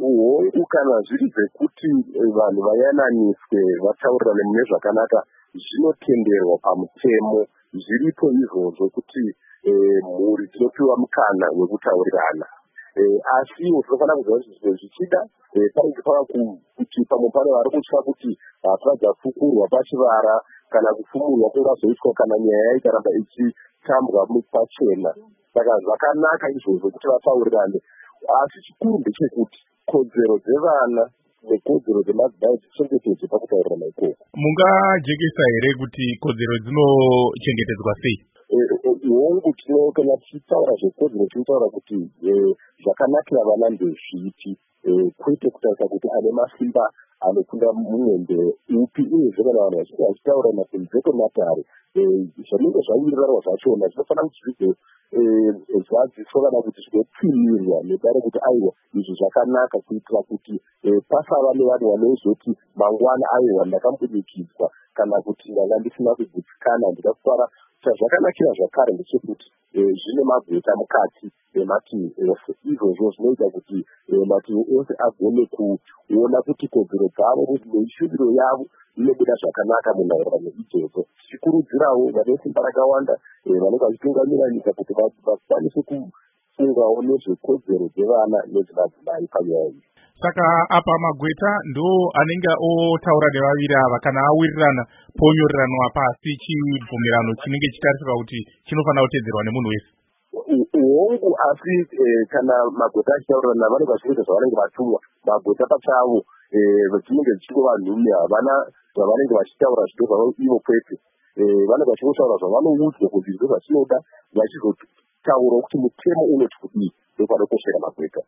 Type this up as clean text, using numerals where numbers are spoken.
hongu kana zviri zvekuti vanhu vayananiswe vataurirane mune zvakanaka zvinotenderwa pamutemo. Zviripo izvozvo kuti mhuri dzinopiwa mukana wekutaurirana. Asiwo tinofanira kuziva kuti zvimwe zvichida panenge pava kuti pamwe pane vari kutya kuti hapana dzafukurwa pachivara kana kufumurwa kungazoitwa kana nyaya ikaramba ichitambwa pachena. Saka zvakanaka izvozvo kuti vataurirane, asi chikuru ndechekuti kodzero dzevana nekodzero dzemadzimai dzichengetedzwe pakutaurirana ikoko. Mungajekesa here kuti kodzero dzinochengetedzwa sei? Hongu kana tichitaura zvekodzero tinotaura kuti zvakanakira vana ndezviti, kwete kutarisa kuti ane masimba anokunda mumwende upi, uyezve kana vanhu vachinge vachitaurana kunze kwematare zvinenge zvawirirarwa zvachona zvinofanira kuti zvigo zvadziswa kana kuti zvigopfimirwa nedare kuti aiwa izvi zvakanaka, kuitira kuti pasava nevanhu vanozoti mangwana aiwa ndakambunikidzwa kana kuti ndanga ndisina kugutsikana ndikakuvara. Zvakanakira zvakare ndechekuti zvine magweta mukati memativi ose. Izvozvo zvinoita kuti mativi ose agone kuona kuti kodzero dzavo neishuviro yavo inobuda zvakanaka munhaurirano idzodzo. Tichikurudzirawo vane simba rakawanda vanenge vachitungamira nyika kuti vakwanise kufungawo nezvekodzero dzevana nedzemadzimai panyaya iyi. Saka apa magweta ndo anenge otaura nevaviri ava kana awirirana ponyoreranwa pasi chibvumirano chinenge chitarisika kuti chinofanira kutedzerwa nemunhu wese. Hongu, asi kana magweta achitaurirana vanenge vachiita zvavanenge vatumwa. Magweta pachavo chinenge dzichingova nhume, havana zvavanenge vachitaura zvito zvavo ivo kwete. Vanenge vachingotaura zvavanoudzwa kuti ndizvo zvachinoda, vachizotaura kuti mutemo unoti kudii, ndopanokoshera magweta.